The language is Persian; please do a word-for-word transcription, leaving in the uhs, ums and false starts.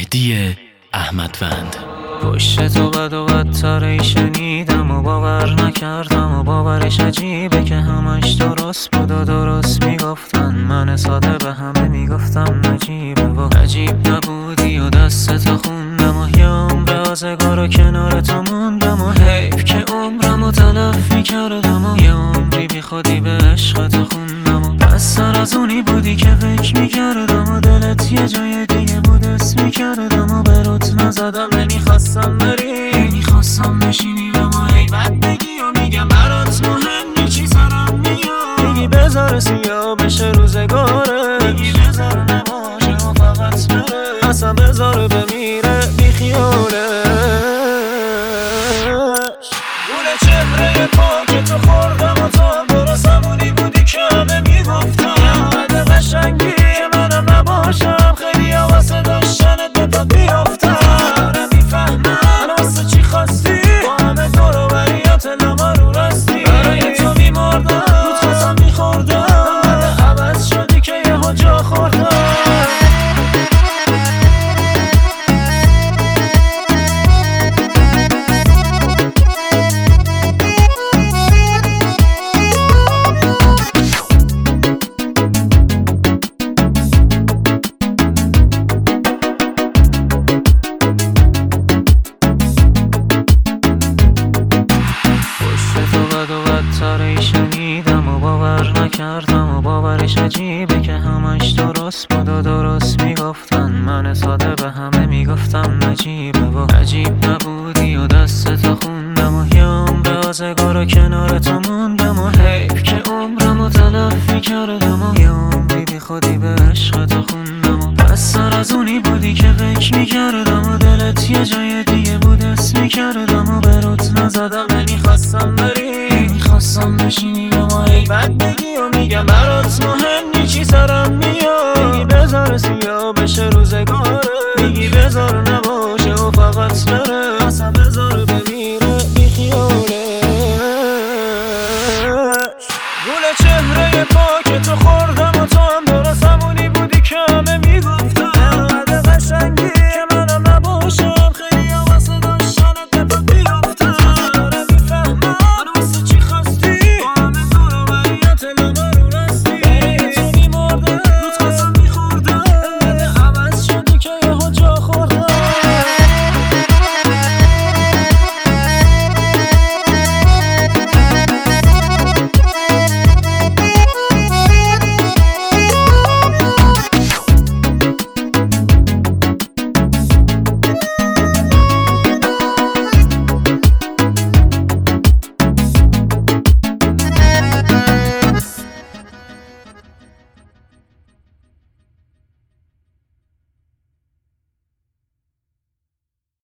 مهدی احمدوند. پشت تو بد و بدتری شنیدم و باور نکردم و باورش عجیبه که همش درست بود و درست میگفتن. من ساده به همه میگفتم نجیبه و عجیب نبودی و دستتو خوندم و یه عمر آزگار و کنار تو موندم و حیف که عمرمو تلف میکردم و یه عمری بی خودی به عشقتو خوندم و بستر از اونی بودی که فکر میکردم و دلت یه جای دیگه بود اسم میکردم و به روت نزدم. نمیخواستم بری، نمیخواستم بشینی و ما ای بد بگی و میگم برات مهم چی سرم میاد. میگی بذار سیاه بشه روزگاره، میگی بذار نباشه و فقط بره، اصلا بذار بمیره بی خیالش. گل چهره پاک تو خوردم و تو درست همونی بودی که همه میگفتم. بده قشنگی منم نباشم، خیلی ها واسه داشتنت به پا بیافتم. شنیدم و باور نکردم و باورش عجیبه که همش درست بود و درست میگفتن. من ساده به همه میگفتم نجیبه و عجیب نبودی و دستتو خوندم و یه عمر آزگار و کنار تو موندم و حیف که عمرمو تلف میکردم و یه عمری بی خودی به عشقتو خوندم و بستر از اونی بودی که فکر میکردم و دلت یه جای دیگه بود اسم میکردم و به روت نزدم. نمیخواستم بری، نمیخواستم بشینی و ما ای بد بگی و میگم برات مهم چی سرم میاد. میگی بذار سیاه بشه روزگاره، میگی بذار